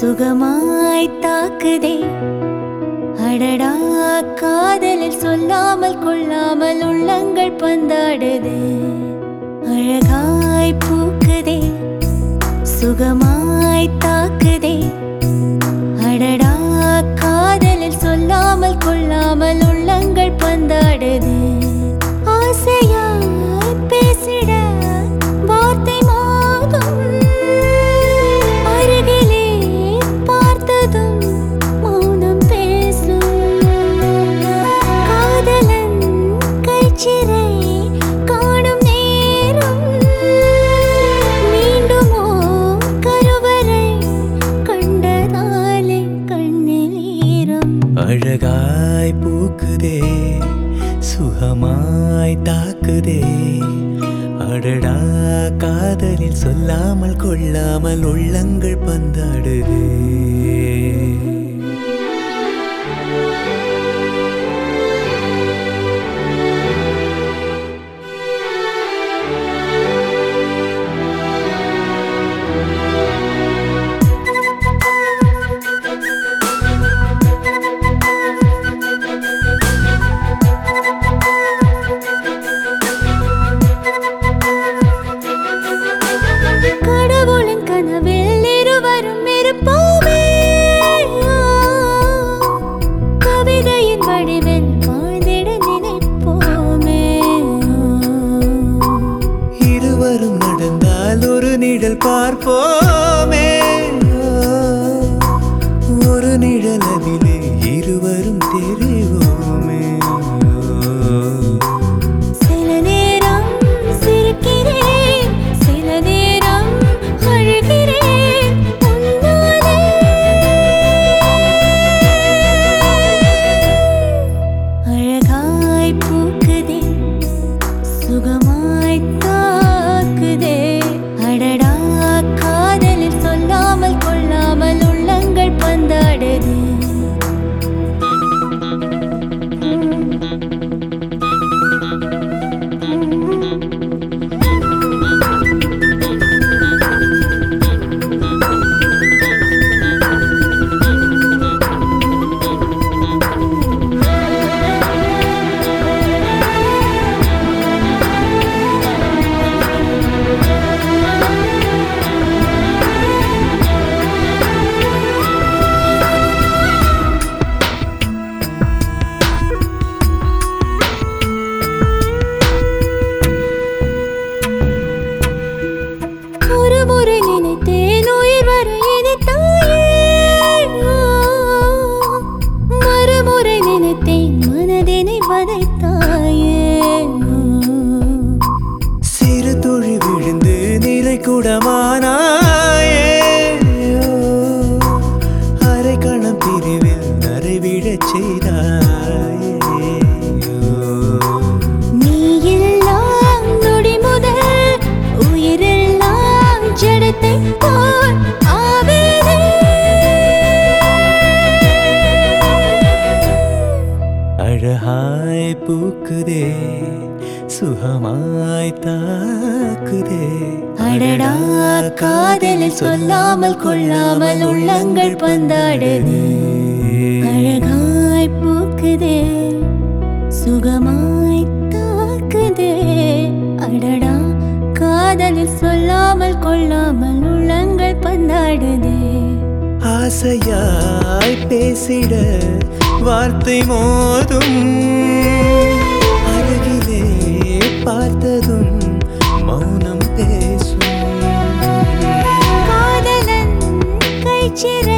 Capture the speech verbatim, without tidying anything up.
சுகமாய் தாக்குதே அடடா காதலில் சொல்லாமல் கொள்ளாமல் உள்ளங்கள் பந்தாடுதே அழகாய் பூக்குதே சுகமாய் தாக்குதே அடடா காதலில் சொல்லாமல் கொள்ளாமல் உள்ளங்கள் பந்தாடுதே ஆசையாய் பேசிட வார்த்தை மோதும் அருகிலே பார்த்ததும் மௌனம் பேசும் காதலன் கைச்சிறை காணும் நேரம் மீண்டுமோ கருவறை கண்டதாலே கண்ணில் ஈரம் அழகாய் பூக்குதே சுகமாய் தாக்குதே அடடா காதலில் சொல்லாமல் கொள்ளாமல் உள்ளங்கள் பந்தாடுதே கடவுளின் கனவில் இருவரும் இருப்போமே கவிதையின் வடிவில் வாழ்ந்திட நினைப்போமே இருவரும் நடந்தால் ஒரு நிழல் பார்ப்போமே ஒரு நிழல் அதிலே இருவரும் தெரிவோமே சில நேரம் சிரிக்கிறேன் சில நேரம் அழுகிறேன் உன்னாலே அழகாய் பூக்குதே சுகமாய் தாக்குதே அடடா காதலில் சொல்லாமல் கொள்ளாமல் உள்ளங்கள் பந்தாடுதே ஒரு முறை நினைத்தேன் உயிர் வர இனித்தாயே மறுமுறை நினைத்தேன் மனதினை வதைத்தாயே சிறு துளி விழுந்து நிறை குடமானாயே அரை கணம் பிரிவில் நரைவிடச் செய்தாயே நீ எல்லாம் நொடி முதல் உயிரெல்லாம் ஜடத்தை போல் ஆவேனே அழகாய் பூக்குதே சுகமாய் தாக்குதே அடடா காதலில் சொல்லாமல் கொள்ளாமல் உள்ளங்கள் பந்தாடுதே அழகாய் பூக்குதே சுகமாய் தாக்குதே அடடா காதலில் சொல்லாமல் கொள்ளாமல் உள்ளங்கள் பந்தாடுதே ஆசையாய் பேசிட வார்த்தை மோதும் அருகிலே பார்த்ததும் மௌனம் பேசும் காதலன் கைச்சிறை